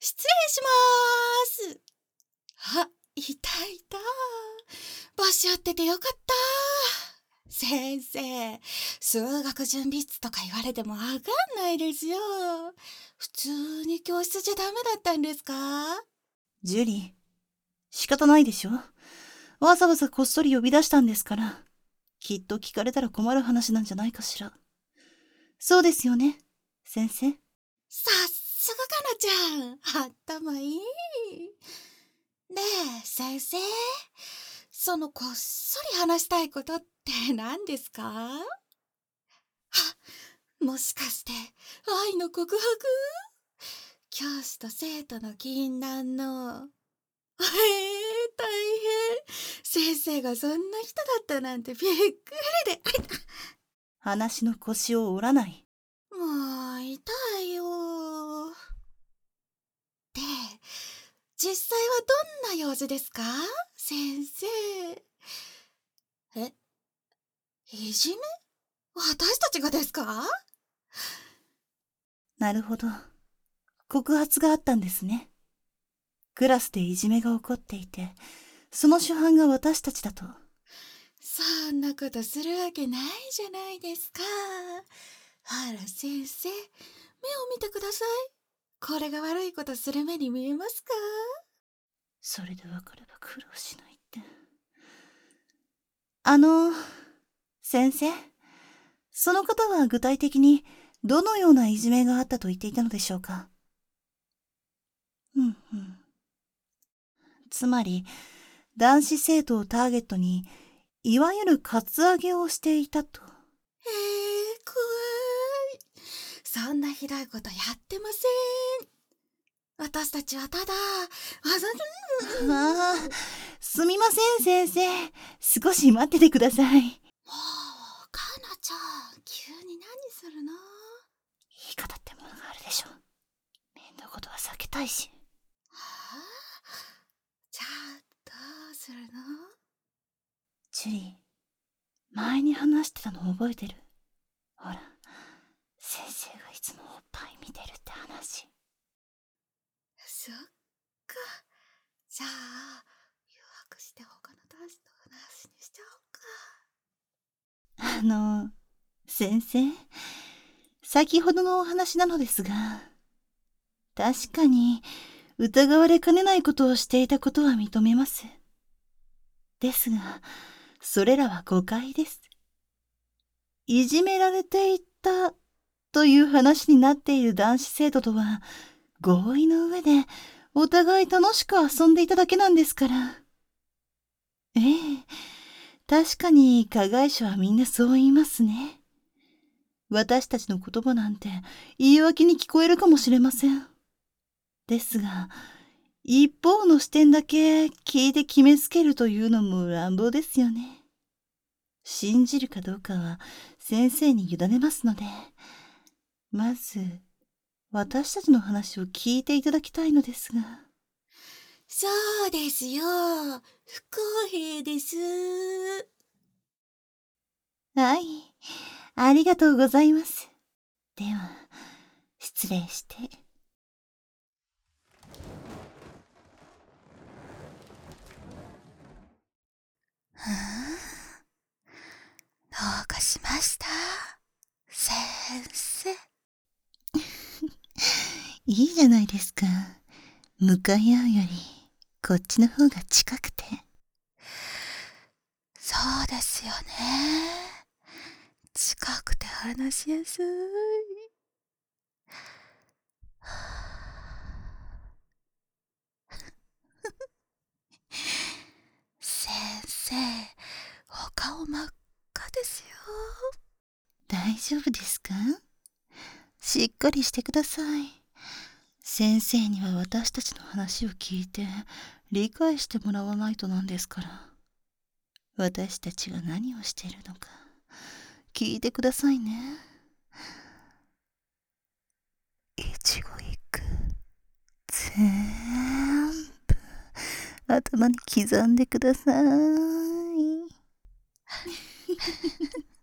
失礼しまーす。あ、いたいた。場所っててよかった。先生、数学準備室とか言われてもわかんないですよ。普通に教室じゃダメだったんですか？ ジュリー、仕方ないでしょ。わざわざこっそり呼び出したんですから。きっと聞かれたら困る話なんじゃないかしら。そうですよね、先生。 さすがかなちゃん、頭いい。ねえ、先生、そのこっそり話したいことって何ですか？あ、もしかして愛の告白？教師と生徒の禁断の。大変。先生がそんな人だったなんてびっくりで。 話の腰を折らない。 もう痛いよ。で、実際はどんな様子ですか、先生？え、いじめ？私たちがですか？ なるほど。告発があったんですね。クラスでいじめが起こっていて、その主犯が私たちだと。 そんなことするわけないじゃないですか。あら先生、目を見てください。これが悪いことする目に見えますか？ それでわかれば苦労しないって。先生、その方は具体的にどのようないじめがあったと言っていたのでしょうか。うんうん。つまり、男子生徒をターゲットに、いわゆるカツアゲをしていたと。 怖い。そんなひどいことやってません。私たちはただ、 ああ、すみません先生。少し待っててください。 もう、かなちゃん、急に何するの？ 言い方ってものがあるでしょ。面倒事は避けたいし。 はあ、じゃあ、どうするの？ ジュリー、前に話してたの覚えてる？ほら、先生がいつもおっぱい見てるって話。 そっか。じゃあ、誘惑して他の男子と話にしちゃおうか。 先生、先ほどのお話なのですが、確かに疑われかねないことをしていたことは認めます。ですが、それらは誤解です。いじめられていたという話になっている男子生徒とは、合意の上でお互い楽しく遊んでいただけなんですから。ええ、確かに加害者はみんなそう言いますね。私たちの言葉なんて言い訳に聞こえるかもしれません。ですが、一方の視点だけ聞いて決めつけるというのも乱暴ですよね。信じるかどうかは先生に委ねますので、まず私たちの話を聞いていただきたいのですが。 そうですよ。不公平です。 はい、ありがとうございます。では、失礼して。 どうかしました、先生？ いいじゃないですか。向かい合うより、こっちの方が近くて。 そうですよね。近くて話しやすい。先生、お顔真っ赤ですよ。 大丈夫ですか？しっかりしてください。先生には私たちの話を聞いて理解してもらわないとなんですから。私たちが何をしているのか聞いてくださいね。一語一句全部頭に刻んでください。